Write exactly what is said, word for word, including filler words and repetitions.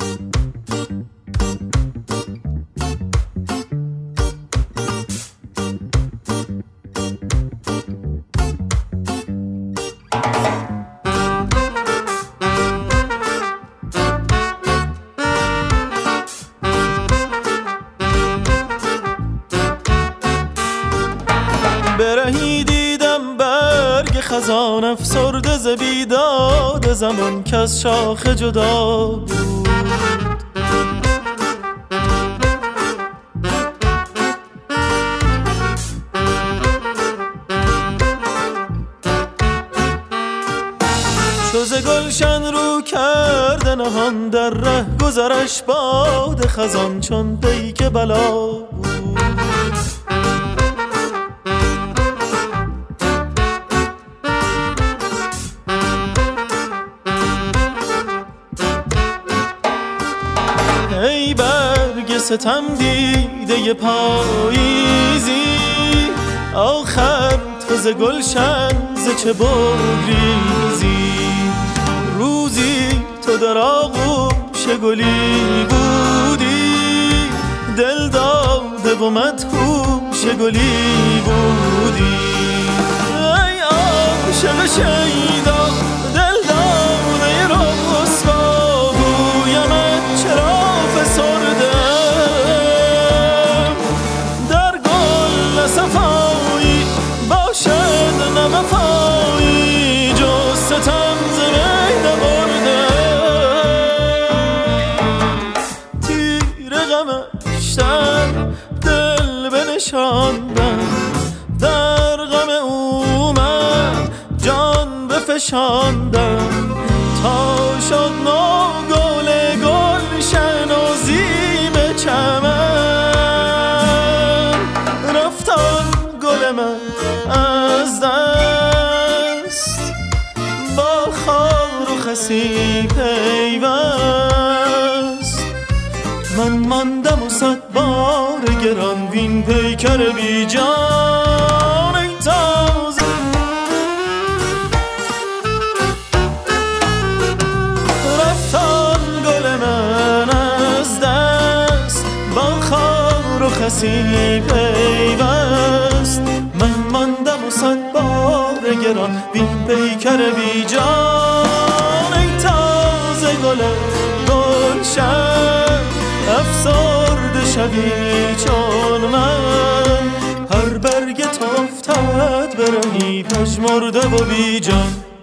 برهی دیدم برگ خزان افسرده ز بیداد زمان که از شاخه جدا بود. چو ز گلشن رو کرده نهان در ره گذرش باد خزان چون پیک بلا بود. ای برگ ستم دیده پاییزی آخر تو ز گلشن ز چه بگریزی. روزی تو در آغوش گلی بودی دل داده و مدهوش گلی بودی. ای عاشق شیدا دل داده رسوا گویمت چرا فسردم در گل صفایی باشد نوفایی جز ستم ز می نبردم. تیر غمش در دل بنشاندم در غم او من جان بفشاندم تا شد نو گل گلشن و زیب چمن. رفت آن گل من از دست با خار و خسی پیوست. من ماندم و صد بار گران وین پیکر بی جان. ای تازه رفت آن گل من از دست با خار و خسی پیوست. من ماندم و صد بار گران وین پیکر بی جان. ای تازه گل گلشن افسرده شوی چون من هر برگت افتد برهی پژمرده و بی جان.